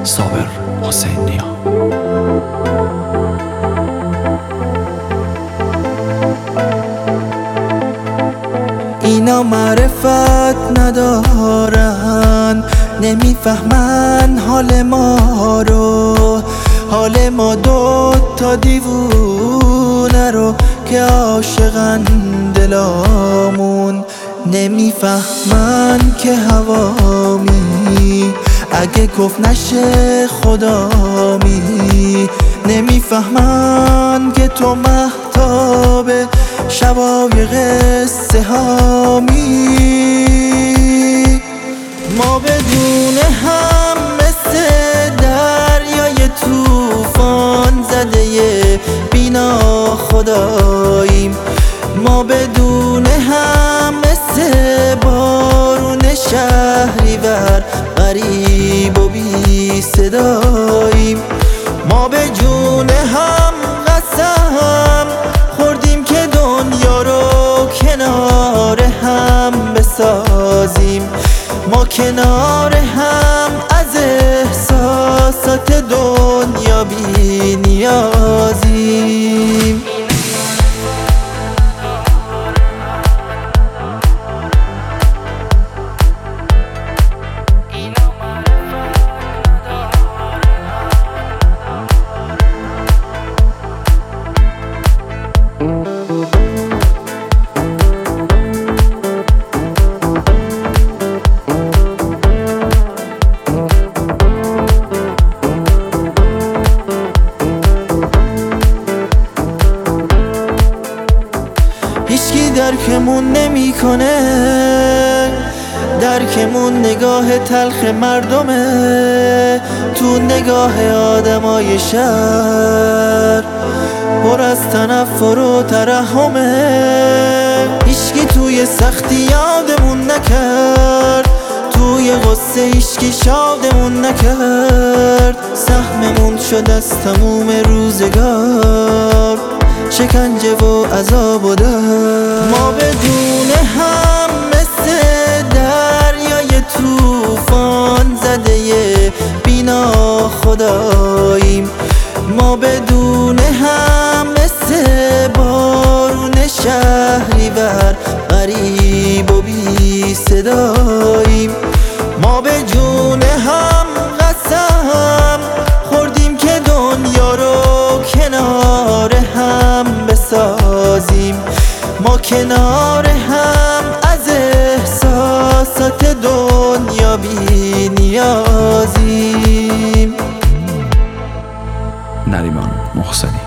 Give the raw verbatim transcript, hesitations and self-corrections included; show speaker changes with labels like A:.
A: صابر حسین نیا.
B: اینا معرفت ندارن، نمیفهمن حال ما رو، حال ما دو تا دیوونه رو که عاشقن دلامون. نمیفهمن که هوامی اگه کف نشه خدامی. نمیفهمن که تو مهتاب شبای قصه هامی. ما بدون هم مثل دریای توفان زده بینا خداییم. ما بدون هم مثل بارون شهریور غریب و بی صداییم. ما به جون هم قسم خوردیم که دنیا رو کنار هم بسازیم. ما کنار هم از احساسات دنیا بی نیازیم. هیچکی درکمون نمیکنه، درکمون نگاه تلخ مردمه. تو نگاه آدمای شهر پر از تنفر و ترحمه. هیچکی توی سختی یادمون نکرد، توی غصه هیچکی شادمون نکرد. سهممون شد از تموم روزگار شکنجه و عذاب و درد. ما بدون هم مثل دریای توفان زده بینا خداییم. ما بدون هم مثل بارون شهریور غریب و بی صداییم. ما به جون هم قسم خوردیم که دنیا رو کنار هم بسازیم. ما کنار هم از احساسات دنیا بی نیازیم.
A: نریمان محسنی.